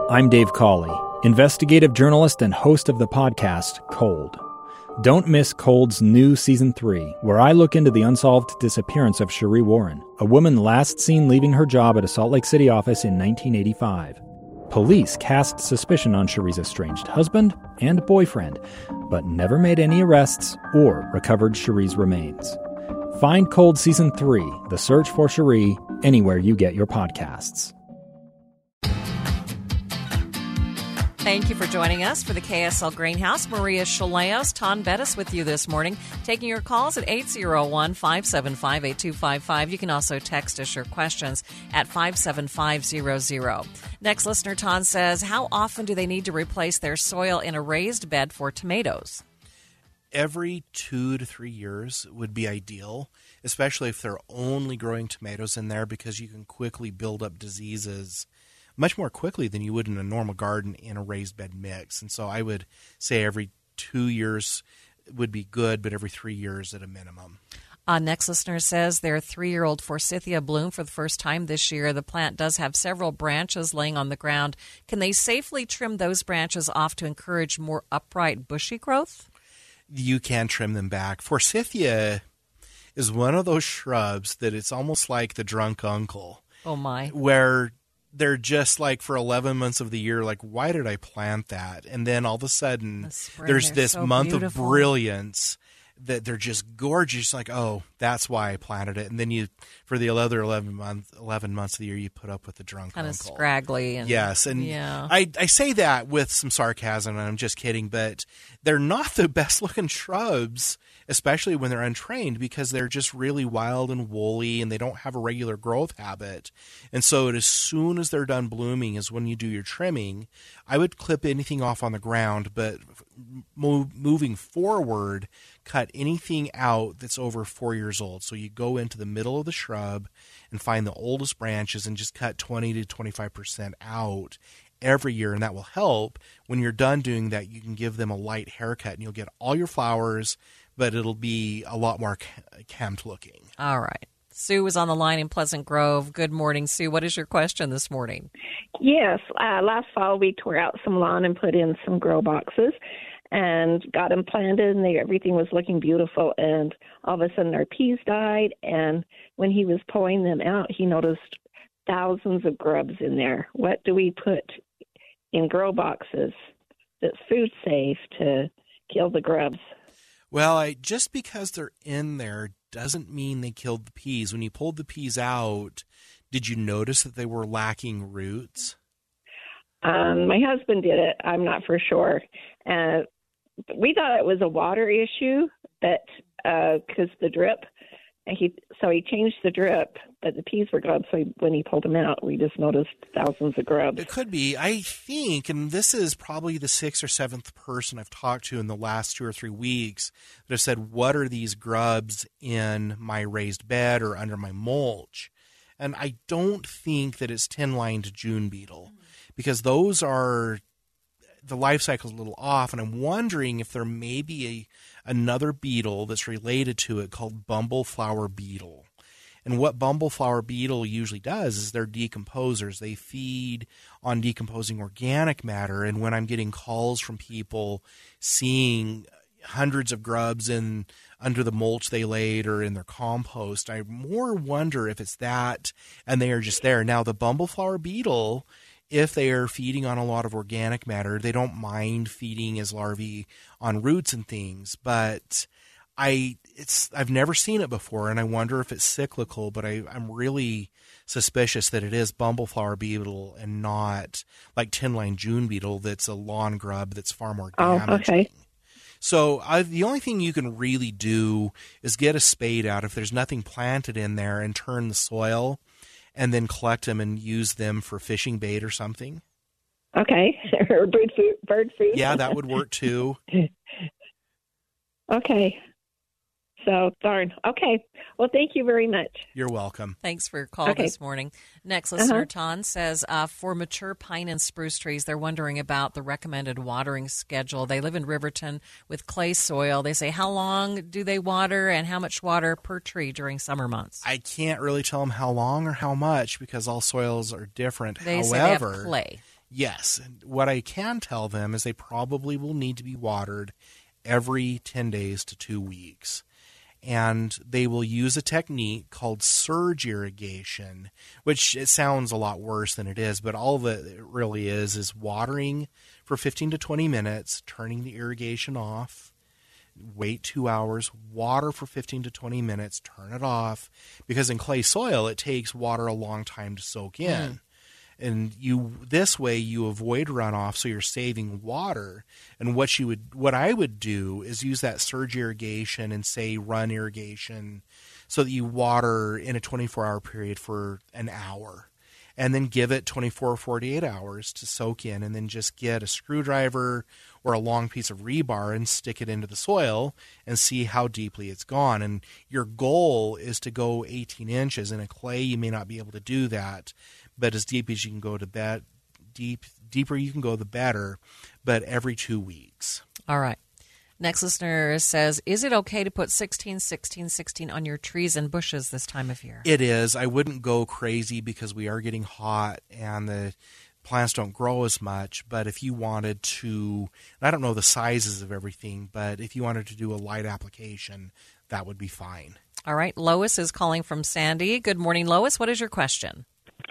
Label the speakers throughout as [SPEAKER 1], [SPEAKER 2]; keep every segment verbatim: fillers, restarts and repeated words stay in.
[SPEAKER 1] I'm Dave Cawley, investigative journalist and host of the podcast Cold. Don't miss Cold's new Season three, where I look into the unsolved disappearance of Cherie Warren, a woman last seen leaving her job at a Salt Lake City office in nineteen eighty-five. Police cast suspicion on Cherie's estranged husband and boyfriend, but never made any arrests or recovered Cherie's remains. Find Cold Season three, The Search for Cherie, anywhere you get your podcasts.
[SPEAKER 2] Thank you for joining us for the K S L Greenhouse. Maria Chaleos, Ton Bettis with you this morning, taking your calls at eight oh one, five seven five, eight two five five. You can also text us your questions at five seven five zero zero. Next listener, Ton says, how often do they need to replace their soil in a raised bed for tomatoes?
[SPEAKER 3] Every two to three years would be ideal, especially if they're only growing tomatoes in there, because you can quickly build up diseases much more quickly than you would in a normal garden in a raised bed mix. And so I would say every two years would be good, but every three years at a minimum.
[SPEAKER 2] Uh, next listener says their three-year-old forsythia bloomed for the first time this year. The plant does have several branches laying on the ground. Can they safely trim those branches off to encourage more upright, bushy growth?
[SPEAKER 3] You can trim them back. Forsythia is one of those shrubs that it's almost like the drunk uncle.
[SPEAKER 2] Oh, my.
[SPEAKER 3] Where they're just like for eleven months of the year, like, why did I plant that? And then all of a sudden,
[SPEAKER 2] The spring,
[SPEAKER 3] there's
[SPEAKER 2] they're
[SPEAKER 3] this
[SPEAKER 2] so
[SPEAKER 3] month
[SPEAKER 2] beautiful.
[SPEAKER 3] of brilliance that they're just gorgeous. Like, oh, that's why I planted it. And then you, for the other eleven months, eleven months of the year, you put up with the drunk
[SPEAKER 2] Kind of
[SPEAKER 3] uncle.
[SPEAKER 2] scraggly. And,
[SPEAKER 3] Yes, and
[SPEAKER 2] yeah.
[SPEAKER 3] I, I say that with some sarcasm, and I'm just kidding, but they're not the best-looking shrubs, especially when they're untrained, because they're just really wild and woolly, and they don't have a regular growth habit. And so as soon as they're done blooming is when you do your trimming. I would clip anything off on the ground, but move, moving forward, cut anything out that's over four years old. So you go into the middle of the shrub and find the oldest branches and just cut twenty to twenty-five percent out every year, and that will help. When you're done doing that, you can give them a light haircut, and you'll get all your flowers, but it'll be a lot more kempt looking.
[SPEAKER 2] All right. Sue is on the line in Pleasant Grove. Good morning, Sue. What is your question this morning?
[SPEAKER 4] Yes, uh, last fall we tore out some lawn and put in some grow boxes and got them planted, and they, everything was looking beautiful. And all of a sudden our peas died, and when he was pulling them out, he noticed thousands of grubs in there. What do we put in grow boxes that's food safe to kill the grubs?
[SPEAKER 3] Well, I, just because they're in there doesn't mean they killed the peas. When you pulled the peas out, did you notice that they were lacking roots?
[SPEAKER 4] Um, my husband did it. I'm not for sure. Uh, we thought it was a water issue, but because uh, the drip, he so he changed the drip, but the peas were gone. So he, when he pulled them out, we just noticed thousands of grubs.
[SPEAKER 3] It could be. I think, and this is probably the sixth or seventh person I've talked to in the last two or three weeks that have said, what are these grubs in my raised bed or under my mulch? And I don't think that it's tin-lined June beetle, because those are, the life cycle is a little off, and I'm wondering if there may be a, another beetle that's related to it called bumbleflower beetle. And what bumbleflower beetle usually does is they're decomposers. They feed on decomposing organic matter, and when I'm getting calls from people seeing hundreds of grubs in under the mulch they laid or in their compost, I more wonder if it's that and they are just there. Now, the bumbleflower beetle, if they are feeding on a lot of organic matter, they don't mind feeding as larvae on roots and things, but I it's I've never seen it before, and I wonder if it's cyclical, but I, I'm really suspicious that it is bumbleflower beetle and not like tin-lined June beetle that's a lawn grub that's far more damaging.
[SPEAKER 4] Oh, okay.
[SPEAKER 3] So I, the only thing you can really do is get a spade out if there's nothing planted in there and turn the soil and then collect them and use them for fishing bait or something.
[SPEAKER 4] Okay. Or bird food. Bird food.
[SPEAKER 3] Yeah, that would work too.
[SPEAKER 4] Okay. So, darn. Okay. Well, thank you very much.
[SPEAKER 3] You're welcome.
[SPEAKER 2] Thanks for your call
[SPEAKER 4] Okay.
[SPEAKER 2] this morning. Next listener,
[SPEAKER 4] Uh-huh.
[SPEAKER 2] Ton, says, uh, for mature pine and spruce trees, they're wondering about the recommended watering schedule. They live in Riverton with clay soil. They say, how long do they water and how much water per tree during summer months?
[SPEAKER 3] I can't really tell them how long or how much because all soils are different.
[SPEAKER 2] They
[SPEAKER 3] However,
[SPEAKER 2] say they have clay.
[SPEAKER 3] Yes. And what I can tell them is they probably will need to be watered every ten days to two weeks. And they will use a technique called surge irrigation, which it sounds a lot worse than it is, but all of it really is is watering for fifteen to twenty minutes, turning the irrigation off, wait two hours, water for fifteen to twenty minutes, turn it off, because in clay soil it takes water a long time to soak in. Mm. And you this way you avoid runoff, so you're saving water. And what you would what I would do is use that surge irrigation and say run irrigation, so that you water in a twenty-four hour period for an hour, and then give it twenty-four or forty-eight hours to soak in, and then just get a screwdriver or a long piece of rebar and stick it into the soil and see how deeply it's gone. And your goal is to go eighteen inches. In a clay, you may not be able to do that, but as deep as you can go to bed, deep deeper you can go, the better, but every two weeks.
[SPEAKER 2] All right. Next listener says, is it okay to put sixteen, sixteen, sixteen on your trees and bushes this time of year?
[SPEAKER 3] It is. I wouldn't go crazy because we are getting hot and the plants don't grow as much, but if you wanted to, and I don't know the sizes of everything, but if you wanted to do a light application, that would be fine.
[SPEAKER 2] All right. Lois is calling from Sandy. Good morning, Lois. What is your question?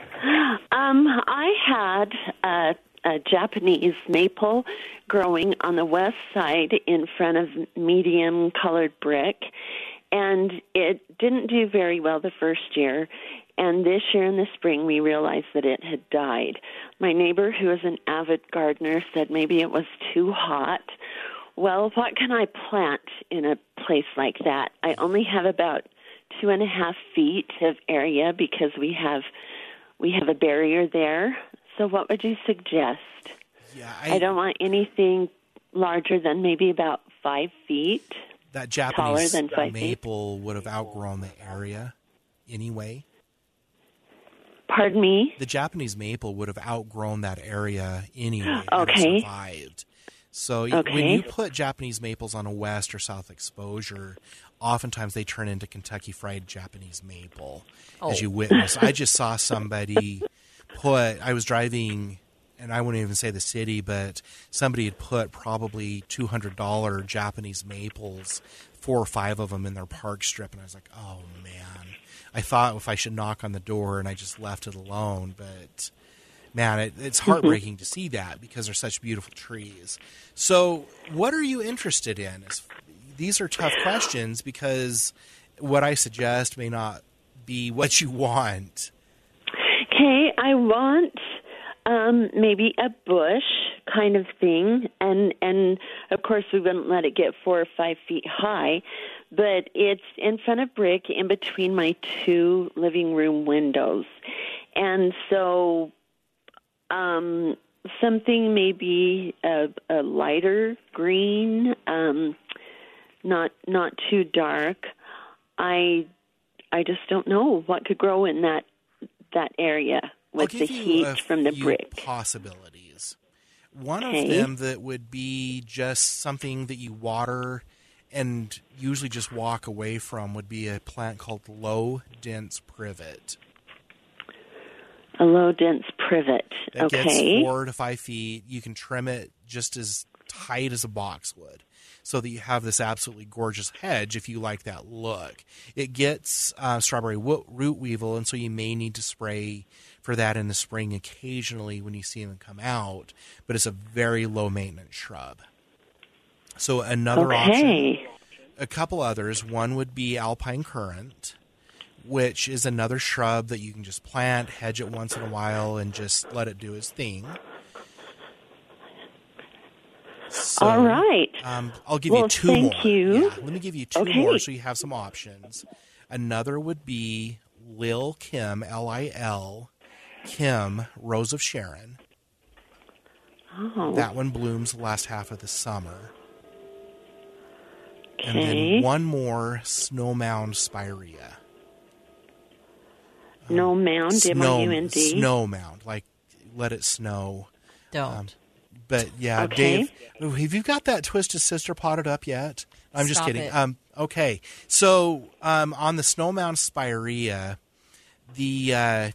[SPEAKER 5] Um, I had a, a Japanese maple growing on the west side in front of medium-colored brick, and it didn't do very well the first year. And this year in the spring, we realized that it had died. My neighbor, who is an avid gardener, said maybe it was too hot. Well, what can I plant in a place like that? I only have about two and a half feet of area because we have we have a barrier there. So what would you suggest?
[SPEAKER 3] Yeah, I,
[SPEAKER 5] I don't want anything larger than maybe about five feet.
[SPEAKER 3] That Japanese
[SPEAKER 5] taller than five
[SPEAKER 3] maple
[SPEAKER 5] feet.
[SPEAKER 3] Would have outgrown the area anyway.
[SPEAKER 5] Pardon me?
[SPEAKER 3] The Japanese maple would have outgrown that area anyway.
[SPEAKER 5] Okay.
[SPEAKER 3] And survived. So
[SPEAKER 5] okay.
[SPEAKER 3] when you put Japanese maples on a west or south exposure, oftentimes they turn into Kentucky Fried Japanese maple, oh. as you witness. I just saw somebody put, I was driving, and I wouldn't even say the city, but somebody had put probably two hundred dollars Japanese maples, four or five of them in their park strip, and I was like, oh, man. I thought if I should knock on the door, and I just left it alone, but man, it, it's heartbreaking to see that because they're such beautiful trees. So what are you interested in? These are tough questions because what I suggest may not be what you want.
[SPEAKER 5] Okay, I want um, maybe a bush kind of thing, and, and of course we wouldn't let it get four or five feet high, but it's in front of brick in between my two living room windows. And so um, something maybe a, a lighter green, um, not not too dark. I I just don't know what could grow in that that area with the heat from the brick.
[SPEAKER 3] Possibilities. One
[SPEAKER 5] okay.
[SPEAKER 3] of them that would be just something that you water and usually just walk away from would be a plant called low dense privet.
[SPEAKER 5] A low dense privet.
[SPEAKER 3] That
[SPEAKER 5] okay.
[SPEAKER 3] gets four to five feet. You can trim it just as tight as a boxwood, so that you have this absolutely gorgeous hedge if you like that look. It gets uh, strawberry wo- root weevil, and so you may need to spray for that in the spring occasionally when you see them come out, but it's a very low maintenance shrub. So another
[SPEAKER 5] okay.
[SPEAKER 3] option, a couple others, one would be alpine currant, which is another shrub that you can just plant, hedge it once in a while, and just let it do its thing. So,
[SPEAKER 5] all right.
[SPEAKER 3] Um, I'll give
[SPEAKER 5] well,
[SPEAKER 3] you two
[SPEAKER 5] thank
[SPEAKER 3] more.
[SPEAKER 5] You.
[SPEAKER 3] Yeah, let me give you two
[SPEAKER 5] okay.
[SPEAKER 3] more so you have some options. Another would be Lil Kim, L I L, Kim, Rose of Sharon.
[SPEAKER 5] Oh.
[SPEAKER 3] That one blooms the last half of the summer.
[SPEAKER 5] Okay.
[SPEAKER 3] And then one more, Snow Mound Spirea.
[SPEAKER 5] No um, mound, M O U N D?
[SPEAKER 3] Snow mound, like let it snow.
[SPEAKER 2] Don't.
[SPEAKER 3] Um, but yeah,
[SPEAKER 5] okay.
[SPEAKER 3] Dave, have you got that Twisted Sister potted up yet? I'm just
[SPEAKER 2] Stop
[SPEAKER 3] kidding.
[SPEAKER 2] It.
[SPEAKER 3] Um, okay, so um, on the Snow Mound Spirea, the uh,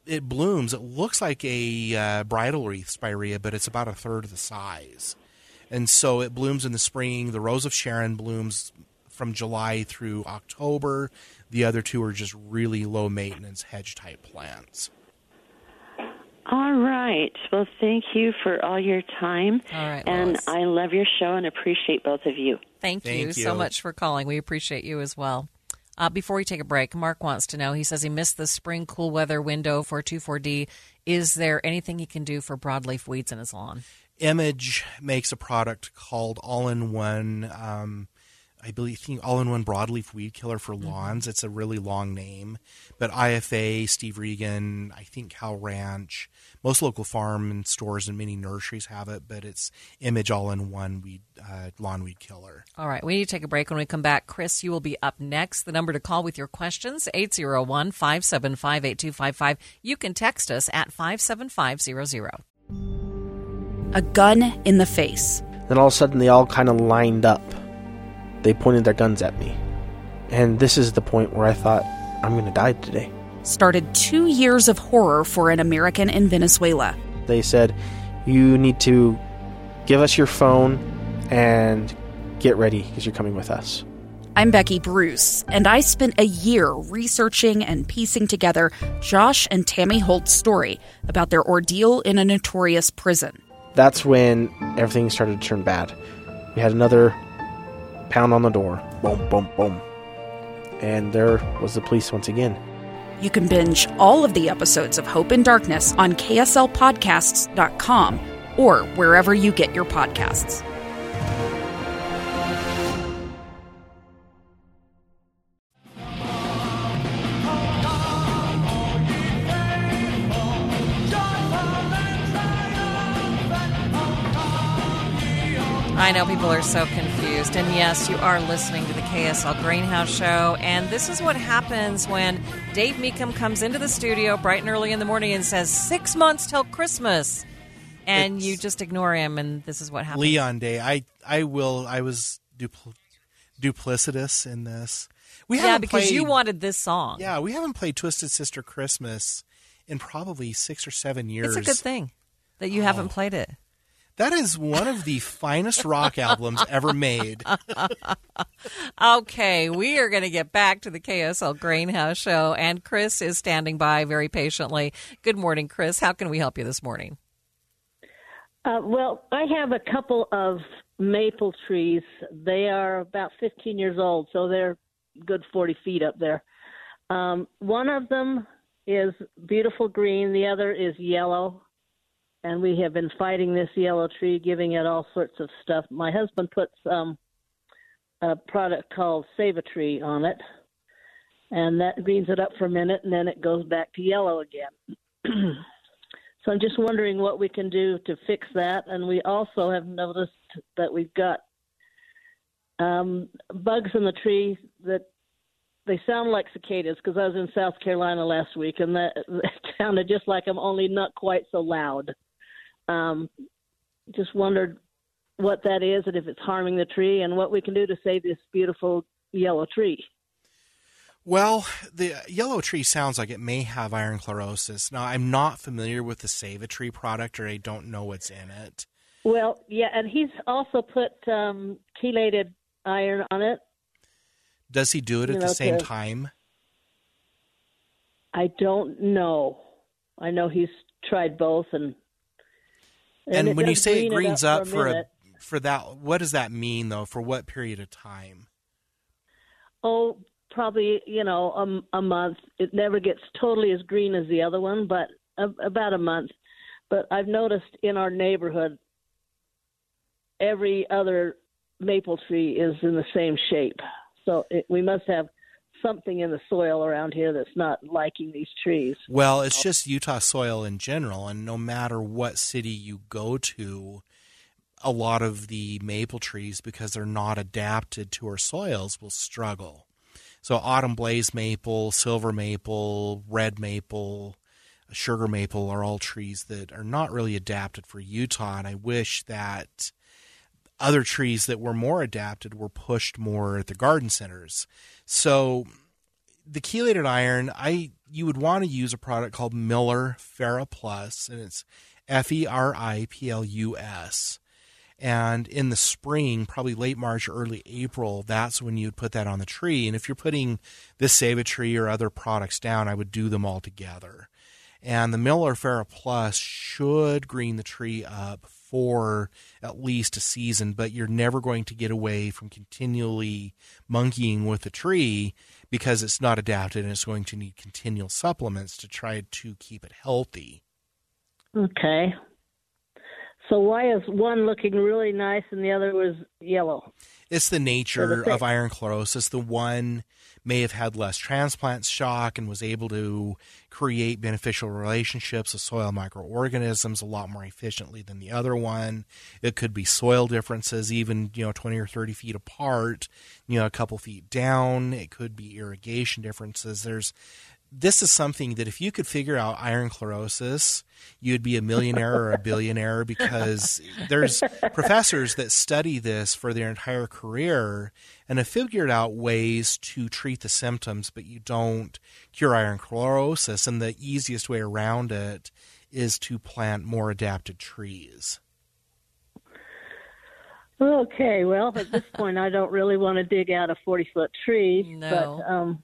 [SPEAKER 3] it blooms. It looks like a uh, bridal wreath spirea, but it's about a third of the size. And so it blooms in the spring. The Rose of Sharon blooms from July through October. The other two are just really low maintenance hedge type plants.
[SPEAKER 5] All right. Well, thank you for all your time.
[SPEAKER 2] All right,
[SPEAKER 5] and
[SPEAKER 2] Lois.
[SPEAKER 5] I love your show and appreciate both of you.
[SPEAKER 2] Thank,
[SPEAKER 3] Thank
[SPEAKER 2] you,
[SPEAKER 3] you
[SPEAKER 2] so much for calling. We appreciate you as well. Uh, before we take a break, Mark wants to know, he says he missed the spring cool weather window for two four D. Is there anything he can do for broadleaf weeds in his lawn?
[SPEAKER 3] Image makes a product called All-in-One, um, I believe, All-in-One Broadleaf Weed Killer for lawns. Mm-hmm. It's a really long name. But I F A, Steve Regan, I think Cal Ranch, most local farm and stores and many nurseries have it, but it's Image All-in-One weed, uh, Lawn Weed Killer.
[SPEAKER 2] All right, we need to take a break. When we come back, Chris, you will be up next. The number to call with your questions, eight oh one, five seven five, eight two five five. You can text us at five seven five zero zero.
[SPEAKER 6] A gun in the face.
[SPEAKER 7] Then all of a sudden they all kind of lined up. They pointed their guns at me. And this is the point where I thought, I'm going to die today.
[SPEAKER 6] Started two years of horror for an American in Venezuela.
[SPEAKER 7] They said, you need to give us your phone and get ready because you're coming with us.
[SPEAKER 6] I'm Becky Bruce, and I spent a year researching and piecing together Josh and Tammy Holt's story about their ordeal in a notorious prison.
[SPEAKER 7] That's when everything started to turn bad. We had another pound on the door. Boom, boom, boom. And there was the police once again.
[SPEAKER 6] You can binge all of the episodes of Hope and Darkness on K S L podcasts dot com or wherever you get your podcasts.
[SPEAKER 2] I know people are so confused. And yes, you are listening to the K S L Greenhouse Show. And this is what happens when Dave Meekum comes into the studio bright and early in the morning and says, six months till Christmas. And it's you just ignore him, and this is what happens.
[SPEAKER 3] Leon Day. I, I will. I was dupl- duplicitous in this. We
[SPEAKER 2] yeah,
[SPEAKER 3] haven't
[SPEAKER 2] because
[SPEAKER 3] played,
[SPEAKER 2] you wanted this song.
[SPEAKER 3] Yeah, we haven't played Twisted Sister Christmas in probably six or seven years.
[SPEAKER 2] It's a good thing that you oh. haven't played it.
[SPEAKER 3] That is one of the finest rock albums ever made.
[SPEAKER 2] Okay, we are going to get back to the K S L Greenhouse Show, and Chris is standing by very patiently. Good morning, Chris. How can we help you this morning?
[SPEAKER 8] Uh, well, I have a couple of maple trees. They are about fifteen years old, so they're good forty feet up there. Um, one of them is beautiful green. The other is yellow. And we have been fighting this yellow tree, giving it all sorts of stuff. My husband puts um, a product called Save a Tree on it, and that greens it up for a minute, and then it goes back to yellow again. So I'm just wondering what we can do to fix that. And we also have noticed that we've got um, bugs in the tree that they sound like cicadas, because I was in South Carolina last week, and that, that sounded just like them, only not quite so loud. Um, just wondered what that is and if it's harming the tree and what we can do to save this beautiful yellow tree.
[SPEAKER 3] Well, the yellow tree sounds like it may have iron chlorosis. Now, I'm not familiar with the Save a Tree product, or I don't know what's in it.
[SPEAKER 8] Well, yeah, and he's also put um, chelated iron on it.
[SPEAKER 3] Does he do it at
[SPEAKER 8] you know,
[SPEAKER 3] the same
[SPEAKER 8] to,
[SPEAKER 3] time?
[SPEAKER 8] I don't know. I know he's tried both, and
[SPEAKER 3] and, and when you say it
[SPEAKER 8] green
[SPEAKER 3] greens
[SPEAKER 8] it up,
[SPEAKER 3] up
[SPEAKER 8] for,
[SPEAKER 3] for
[SPEAKER 8] a,
[SPEAKER 3] a for that, what does that mean though? For what period of time?
[SPEAKER 8] Oh, probably you know a, a month. It never gets totally as green as the other one, but a, about a month. But I've noticed in our neighborhood, every other maple tree is in the same shape. So it, we must have something in the soil around here that's not liking these trees.
[SPEAKER 3] Well, it's just Utah soil in general, and no matter what city you go to, a lot of the maple trees, because they're not adapted to our soils, will struggle. So autumn blaze maple, silver maple, red maple, sugar maple are all trees that are not really adapted for Utah, and I wish that other trees that were more adapted were pushed more at the garden centers. So the chelated iron, I you would want to use a product called Miller FerroPlus, and it's F E R I P L U S. And in the spring, probably late March, early April, that's when you'd put that on the tree. And if you're putting this Save-A-Tree or other products down, I would do them all together. And the Miller FerroPlus should green the tree up for at least a season, but you're never going to get away from continually monkeying with the tree because it's not adapted and it's going to need continual supplements to try to keep it healthy.
[SPEAKER 8] Okay. So why is one looking really nice and the other was yellow?
[SPEAKER 3] It's the nature of iron chlorosis. The one may have had less transplant shock and was able to create beneficial relationships with soil microorganisms a lot more efficiently than the other one. It could be soil differences, even, you know, twenty or thirty feet apart, you know, a couple feet down. It could be irrigation differences. There's This is something that if you could figure out iron chlorosis, you'd be a millionaire or a billionaire, because there's professors that study this for their entire career and have figured out ways to treat the symptoms, but you don't cure iron chlorosis. And the easiest way around it is to plant more adapted trees.
[SPEAKER 8] Okay, well, at this point, I don't really want to dig out a forty-foot tree,
[SPEAKER 2] No.
[SPEAKER 8] but um,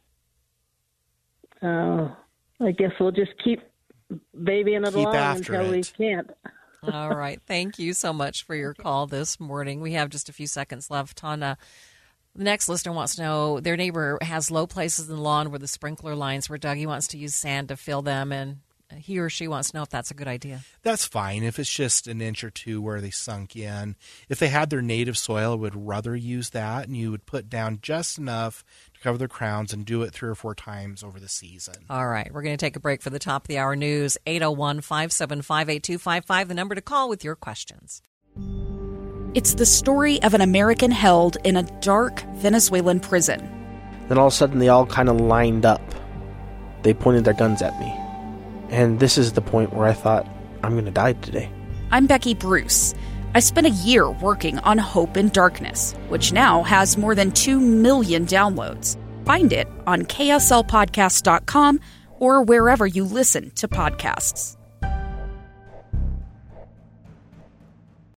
[SPEAKER 8] uh, I guess we'll just keep babying it
[SPEAKER 3] Keep
[SPEAKER 8] along
[SPEAKER 3] after
[SPEAKER 8] until we
[SPEAKER 3] it.
[SPEAKER 8] can't.
[SPEAKER 2] All right. Thank you so much for your call this morning. We have just a few seconds left. On uh, the next listener wants to know, their neighbor has low places in the lawn where the sprinkler lines were dug. He wants to use sand to fill them, and he or she wants to know if that's a good idea.
[SPEAKER 3] That's fine if it's just an inch or two where they sunk in. If they had their native soil, I would rather use that, and you would put down just enough to cover their crowns and do it three or four times over the season.
[SPEAKER 2] All right. We're going to take a break for the top of the hour news. eight oh one, five seven five, eight two five five, the number to call with your questions.
[SPEAKER 6] It's the story of an American held in a dark Venezuelan prison.
[SPEAKER 7] Then all of a sudden they all kind of lined up. They pointed their guns at me. And this is the point where I thought, I'm going to die today.
[SPEAKER 6] I'm Becky Bruce. I spent a year working on Hope in Darkness, which now has more than two million downloads. Find it on K S L podcast dot com or wherever you listen to podcasts.